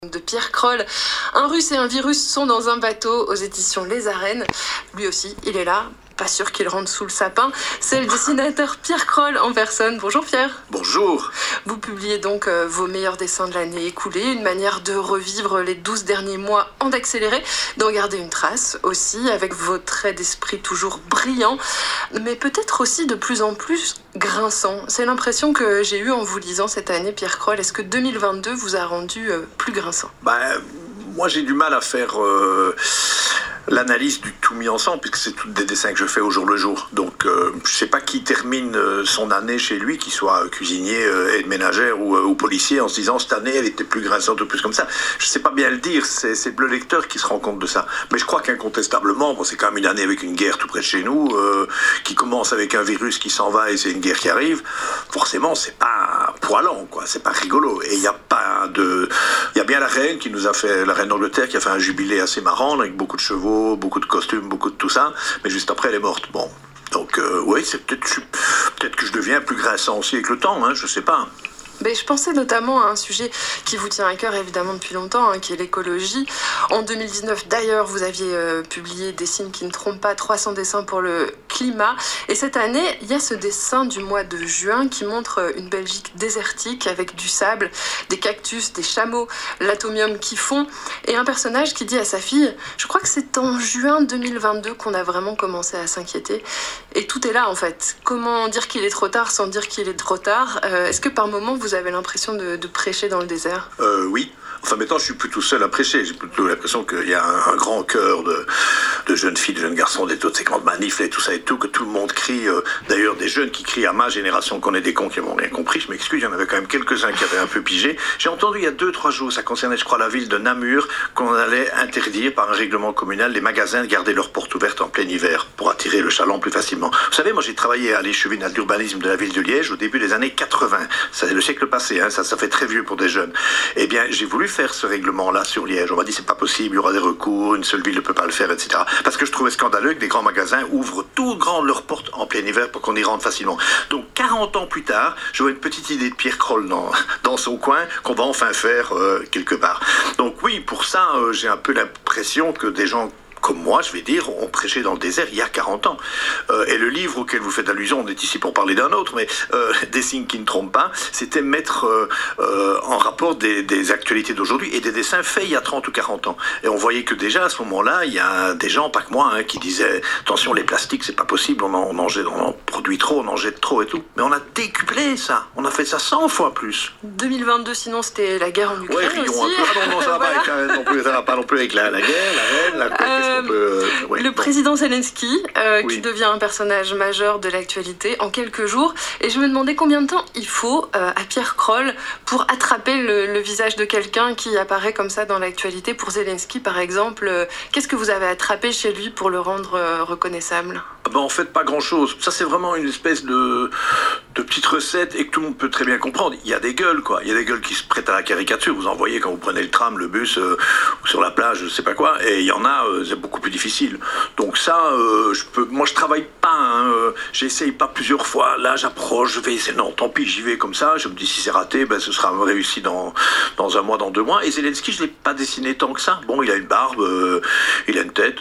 De Pierre Kroll. Un russe et un virus sont dans un bateau aux éditions Les Arènes. Lui aussi, il est là. Pas sûr qu'il rentre sous le sapin. C'est le dessinateur Pierre Kroll en personne. Bonjour Pierre. Bonjour. Vous publiez donc vos meilleurs dessins de l'année écoulée, une manière de revivre les 12 derniers mois en accéléré, d'en garder une trace aussi, avec vos traits d'esprit toujours brillants, mais peut-être aussi de plus en plus grinçants. C'est l'impression que j'ai eue en vous lisant cette année, Pierre Kroll. Est-ce que 2022 vous a rendu plus grinçant ? Moi j'ai du mal à faire l'analyse du tout mis ensemble, puisque c'est tous des dessins que je fais au jour le jour. Donc je sais pas qui termine son année chez lui, qu'il soit cuisinier, aide-ménagère ou policier, en se disant cette année elle était plus grinçante ou plus comme ça. Je sais pas bien le dire, c'est le lecteur qui se rend compte de ça. Mais je crois qu'incontestablement, c'est quand même une année avec une guerre tout près de chez nous, qui commence avec un virus qui s'en va et c'est une guerre qui arrive. Forcément c'est pas poilant, quoi, c'est pas rigolo. Et il y a bien la reine qui nous a fait, la reine d'Angleterre qui a fait un jubilé assez marrant, avec beaucoup de chevaux, beaucoup de costumes, beaucoup de tout ça, mais juste après elle est morte. Bon, donc oui, c'est peut-être que je deviens plus grinçant aussi avec le temps, je sais pas. Mais je pensais notamment à un sujet qui vous tient à cœur évidemment depuis longtemps, qui est l'écologie. En 2019 d'ailleurs, vous aviez publié Des signes qui ne trompent pas, 300 dessins pour le climat. Et cette année, il y a ce dessin du mois de juin qui montre une Belgique désertique avec du sable, des cactus, des chameaux, l'atomium qui fond, et un personnage qui dit à sa fille « Je crois que c'est en juin 2022 qu'on a vraiment commencé à s'inquiéter. » Et tout est là en fait. Comment dire qu'il est trop tard sans dire qu'il est trop tard ? Est-ce que par moments vous avez l'impression de prêcher dans le désert ? Oui. Enfin, maintenant, je suis plus tout seul à prêcher. J'ai plutôt l'impression qu'il y a un grand chœur de jeunes filles, de jeunes garçons, des toutes ces grandes manifs et tout ça et tout, que tout le monde crie. D'ailleurs, des jeunes qui crient à ma génération qu'on est des cons qui n'ont rien compris. Je m'excuse, il y en avait quand même quelques-uns qui avaient un peu pigé. J'ai entendu il y a 2-3 jours, ça concernait, je crois, la ville de Namur, qu'on allait interdire par un règlement communal les magasins de garder leurs portes ouvertes en plein hiver pour attirer le chaland plus facilement. Vous savez, moi, j'ai travaillé à l'échevine d'urbanisme de la ville de Liège au début des années 80. C'est le siècle passé, ça fait très vieux pour des jeunes. Eh bien, j'ai voulu faire ce règlement-là sur Liège. On m'a dit c'est pas possible, il y aura des recours, une seule ville ne peut pas le faire, etc. Parce que je trouvais scandaleux que des grands magasins ouvrent tout grand leurs portes en plein hiver pour qu'on y rentre facilement. Donc 40 ans plus tard, j'aurais une petite idée de Pierre Kroll dans son coin qu'on va enfin faire quelque part. Donc oui, pour ça, j'ai un peu l'impression que des gens comme moi, je vais dire, on prêchait dans le désert il y a 40 ans. Et le livre auquel vous faites allusion, on est ici pour parler d'un autre, mais Des signes qui ne trompent pas, c'était mettre en rapport des actualités d'aujourd'hui et des dessins faits il y a 30 ou 40 ans. Et on voyait que déjà, à ce moment-là, il y a des gens, pas que moi, qui disaient « Attention, les plastiques, c'est pas possible, on en produit trop, on en jette trop et tout. » Mais on a décuplé ça, on a fait ça 100 fois plus. 2022, sinon, c'était la guerre en Ukraine aussi. Non, ça va pas non plus avec la guerre, la reine, le président Zelensky, qui devient un personnage majeur de l'actualité en quelques jours. Et je me demandais combien de temps il faut à Pierre Kroll pour attraper le visage de quelqu'un qui apparaît comme ça dans l'actualité. Pour Zelensky, par exemple, qu'est-ce que vous avez attrapé chez lui pour le rendre reconnaissable ? En fait, pas grand-chose. Ça, c'est vraiment une espèce de petite recette et que tout le monde peut très bien comprendre. Il y a des gueules, quoi. Il y a des gueules qui se prêtent à la caricature. Vous en voyez quand vous prenez le tram, le bus, ou sur la plage, je sais pas quoi. Et il y en a, c'est beaucoup plus difficile. Donc ça, moi, je travaille pas. J'essaye pas plusieurs fois. Là, j'approche, je vais essayer. Non, tant pis, j'y vais comme ça. Je me dis, si c'est raté, ce sera réussi dans un mois, dans 2 mois. Et Zelensky, je l'ai pas dessiné tant que ça. Bon, il a une barbe, il a une tête.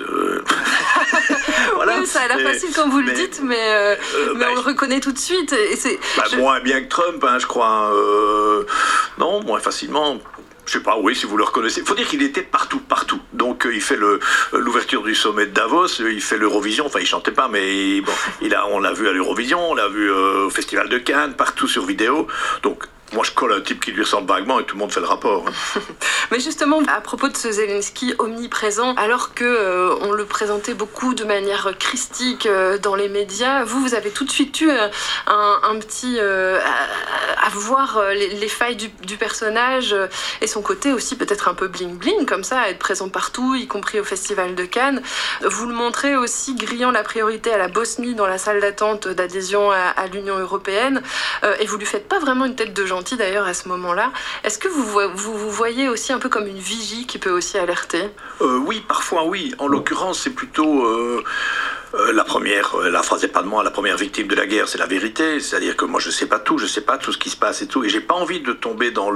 Voilà. Oui, ça a l'air facile quand vous le dites, mais on le reconnaît tout de suite. Et moins bien que Trump, je crois. Non, moins facilement. Je sais pas, oui, si vous le reconnaissez. Il faut dire qu'il était partout. Donc, il fait l'ouverture du sommet de Davos, il fait l'Eurovision. Enfin, il chantait pas, mais bon, on l'a vu à l'Eurovision, on l'a vu au Festival de Cannes, partout sur vidéo. Donc, moi, je colle un type qui lui ressemble vaguement et tout le monde fait le rapport. Mais justement, à propos de ce Zelensky omniprésent, alors que on le présentait beaucoup de manière christique dans les médias, vous avez tout de suite eu un petit... à voir les failles du personnage et son côté aussi peut-être un peu bling-bling, comme ça, à être présent partout, y compris au Festival de Cannes. Vous le montrez aussi grillant la priorité à la Bosnie dans la salle d'attente d'adhésion à l'Union européenne, et vous lui faites pas vraiment une tête de gentil d'ailleurs à ce moment-là. Est-ce que vous voyez aussi un peu comme une vigie qui peut aussi alerter ? Oui, parfois oui. En l'occurrence, c'est plutôt la phrase n'est pas de moi, la première victime de la guerre, c'est la vérité. C'est-à-dire que moi, je sais pas tout ce qui se passe et tout. Et j'ai pas envie de tomber dans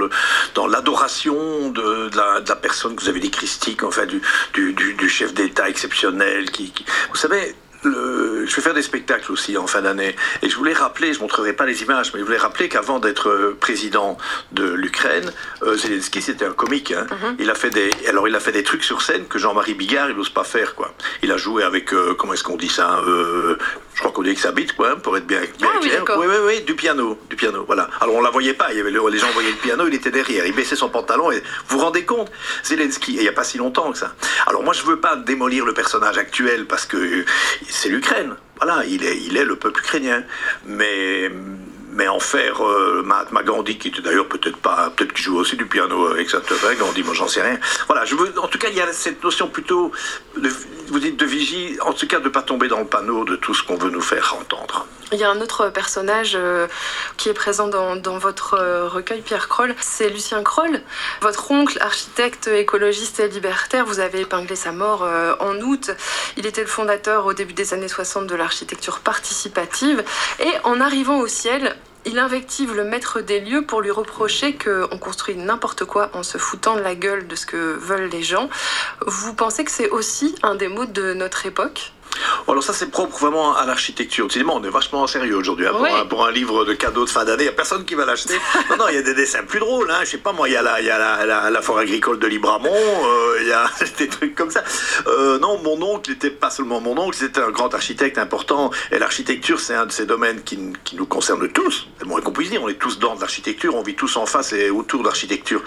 l'adoration de la personne que vous avez dit christique, enfin, du chef d'État exceptionnel vous savez, je vais faire des spectacles aussi en fin d'année. Et je voulais rappeler, je ne montrerai pas les images, mais je voulais rappeler qu'avant d'être président de l'Ukraine, Zelensky, c'était un comique. Hein. Il a fait des trucs sur scène que Jean-Marie Bigard, il n'ose pas faire, quoi. Il a joué avec, comment est-ce qu'on dit ça je crois qu'on dit que ça bite, quoi, pour être bien clair. Oui, du piano, voilà. Alors on la voyait pas, les gens voyaient le piano, il était derrière, il baissait son pantalon, et vous vous rendez compte, Zelensky, il n'y a pas si longtemps que ça. Alors moi je veux pas démolir le personnage actuel, parce que c'est l'Ukraine, voilà, il est le peuple ukrainien, mais en faire Mahatma Gandhi, qui était d'ailleurs peut-être qu'il joue aussi du piano exactement, Gandhi, moi j'en sais rien. Voilà, en tout cas il y a cette notion plutôt, vous dites de vigie, en tout cas de ne pas tomber dans le panneau de tout ce qu'on veut nous faire entendre. Il y a un autre personnage qui est présent dans votre recueil, Pierre Kroll, c'est Lucien Kroll. Votre oncle, architecte, écologiste et libertaire, vous avez épinglé sa mort en août. Il était le fondateur au début des années 60 de l'architecture participative. Et en arrivant au ciel, il invective le maître des lieux pour lui reprocher qu'on construit n'importe quoi en se foutant de la gueule de ce que veulent les gens. Vous pensez que c'est aussi un des mots de notre époque ? Alors ça c'est propre vraiment à l'architecture. Décidément, on est vachement sérieux aujourd'hui. Hein, pour un livre de cadeau de fin d'année, il n'y a personne qui va l'acheter. Non, il y a des dessins plus drôles. Hein. Je sais pas moi, il y a la forêt agricole de Libramont, il y a des trucs comme ça. Non, mon oncle n'était pas seulement mon oncle, c'était un grand architecte important. Et l'architecture, c'est un de ces domaines qui nous concerne tous. C'est moins qu'on puisse dire. On est tous dans l'architecture, on vit tous en face et autour de l'architecture.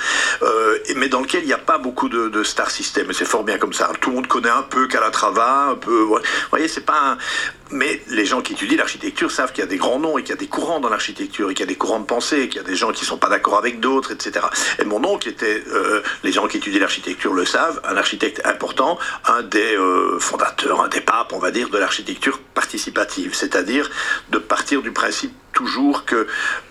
Mais dans lequel il n'y a pas beaucoup de star system. Et c'est fort bien comme ça. Tout le monde connaît un peu Calatrava, un peu... Ouais. Vous voyez, c'est pas un... Mais les gens qui étudient l'architecture savent qu'il y a des grands noms et qu'il y a des courants dans l'architecture et qu'il y a des courants de pensée, qu'il y a des gens qui ne sont pas d'accord avec d'autres, etc. Et mon oncle était, les gens qui étudient l'architecture le savent, un architecte important, un des fondateurs, un des papes, on va dire, de l'architecture participative, c'est-à-dire de partir du principe toujours que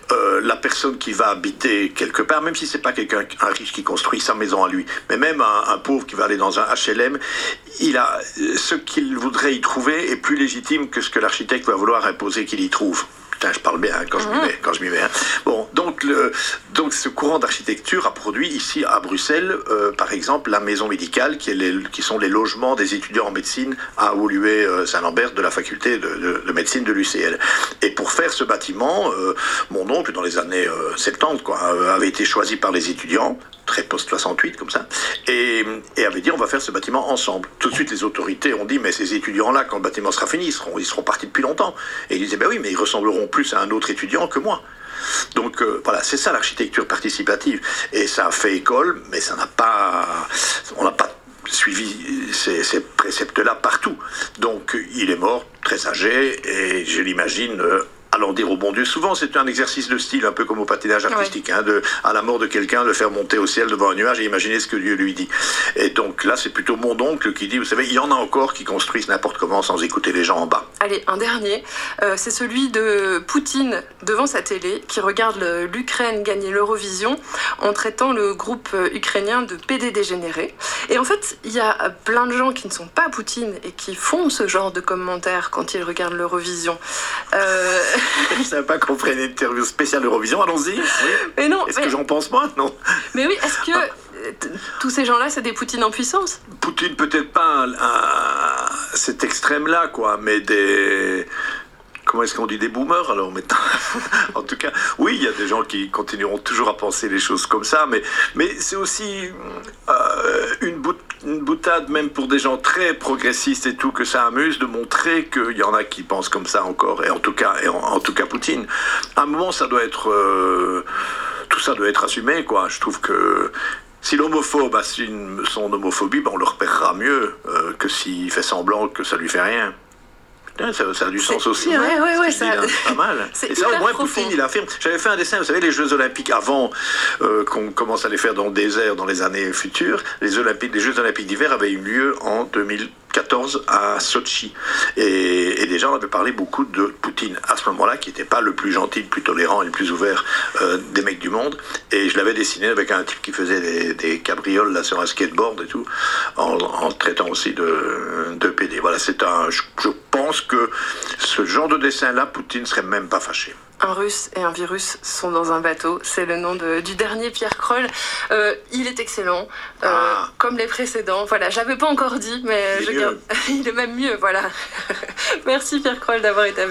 la personne qui va habiter quelque part, même si c'est pas un riche qui construit sa maison à lui, mais même un pauvre qui va aller dans un HLM, il a ce qu'il voudrait y trouver est plus légitime que ce que l'architecte va vouloir imposer qu'il y trouve. Putain, je parle bien hein, quand je m'y mets. Hein. Bon, donc ce courant d'architecture a produit ici à Bruxelles, par exemple, la maison médicale, qui sont les logements des étudiants en médecine à Woluwe-Saint-Lambert de la faculté de médecine de l'UCL. Et pour faire ce bâtiment, mon oncle, dans les années 70, avait été choisi par les étudiants, très post-68 comme ça, et avait dit on va faire ce bâtiment ensemble. Tout de suite les autorités ont dit mais ces étudiants-là, quand le bâtiment sera fini, ils seront partis depuis longtemps. Et ils disaient ben oui, mais ils ressembleront plus à un autre étudiant que moi. Donc voilà, c'est ça l'architecture participative. Et ça a fait école, mais on n'a pas suivi ces préceptes-là partout. Donc il est mort, très âgé, et je l'imagine... allons dire au bon Dieu. Souvent, c'est un exercice de style, un peu comme au patinage artistique, hein, à la mort de quelqu'un, le faire monter au ciel devant un nuage et imaginer ce que Dieu lui dit. Et donc là, c'est plutôt mon oncle qui dit, vous savez, il y en a encore qui construisent n'importe comment sans écouter les gens en bas. Allez, un dernier, c'est celui de Poutine devant sa télé, qui regarde l'Ukraine gagner l'Eurovision en traitant le groupe ukrainien de PD dégénéré. Et en fait, il y a plein de gens qui ne sont pas Poutine et qui font ce genre de commentaires quand ils regardent l'Eurovision. Je ne savais pas qu'on ferait une interview spéciale Eurovision, allons-y. Oui. Mais non. Est-ce que j'en pense moi? Non. Mais oui, est-ce que tous ces gens-là, c'est des Poutines en puissance? Poutine, peut-être pas cet extrême-là, quoi, mais des... Comment est-ce qu'on dit des boomers alors maintenant? En tout cas, oui, il y a des gens qui continueront toujours à penser les choses comme ça, mais c'est aussi une boutade même pour des gens très progressistes et tout, que ça amuse de montrer qu'il y en a qui pensent comme ça encore, et en tout cas Poutine. À un moment, ça doit être tout ça doit être assumé, quoi. Je trouve que si l'homophobe assume son homophobie, on le repérera mieux que s'il fait semblant que ça lui fait rien. Ça a du sens aussi, hein. Ouais, ça pas mal. Et ça, au moins, Poutine, il affirme. J'avais fait un dessin, vous savez, les Jeux Olympiques avant qu'on commence à les faire dans le désert dans les années futures. Les Jeux Olympiques d'hiver avaient eu lieu en 2004. 2014 à Sochi. Et déjà, on avait parlé beaucoup de Poutine à ce moment-là, qui n'était pas le plus gentil, le plus tolérant et le plus ouvert des mecs du monde. Et je l'avais dessiné avec un type qui faisait des cabrioles là, sur un skateboard et tout, en traitant aussi de PD. Voilà, je pense que ce genre de dessin-là, Poutine serait même pas fâché. Un russe et un virus sont dans un bateau. C'est le nom du dernier Pierre Kroll. Il est excellent, comme les précédents. Voilà, j'avais pas encore dit, mais il est même mieux. Voilà. Merci Pierre Kroll d'avoir été avec nous.